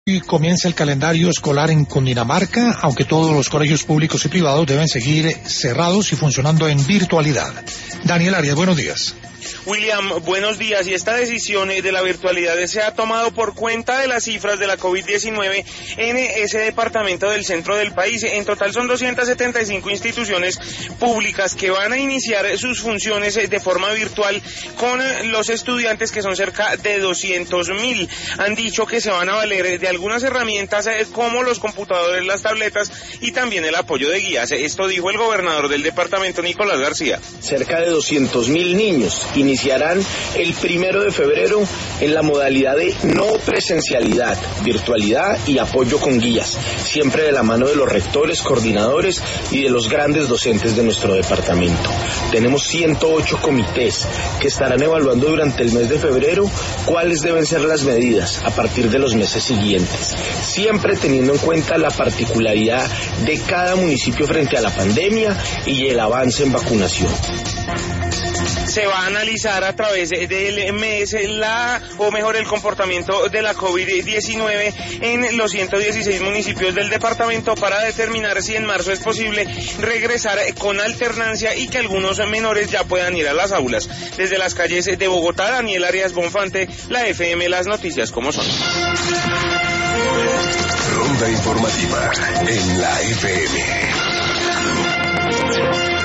Y comienza el calendario escolar en Cundinamarca, aunque todos los colegios públicos y privados deben seguir cerrados y funcionando en virtualidad. Daniel Arias, buenos días. William, buenos días. Y esta decisión de la virtualidad se ha tomado por cuenta de las cifras de la COVID-19 en ese departamento del centro del país. En total son 275 instituciones públicas que van a iniciar sus funciones de forma virtual con los estudiantes, que son cerca de 200.000. Han dicho que se van a valer de algunas herramientas como los computadores, las tabletas y también el apoyo de guías. Esto dijo el gobernador del departamento, Nicolás García. Cerca de 200.000 niños iniciarán el 1 de febrero en la modalidad de no presencialidad, virtualidad y apoyo con guías, siempre de la mano de los rectores, coordinadores y de los grandes docentes de nuestro departamento. Tenemos 108 comités que estarán evaluando durante el mes de febrero cuáles deben ser las medidas a partir de los meses siguientes, siempre teniendo en cuenta la particularidad de cada municipio frente a la pandemia y el avance en vacunación. Se va a analizar a través del mes el comportamiento de la COVID-19 en los 116 municipios del departamento para determinar si en marzo es posible regresar con alternancia y que algunos menores ya puedan ir a las aulas. Desde las calles de Bogotá, Daniel Arias Bonfante, la FM, las noticias como son. Ronda informativa en la FM.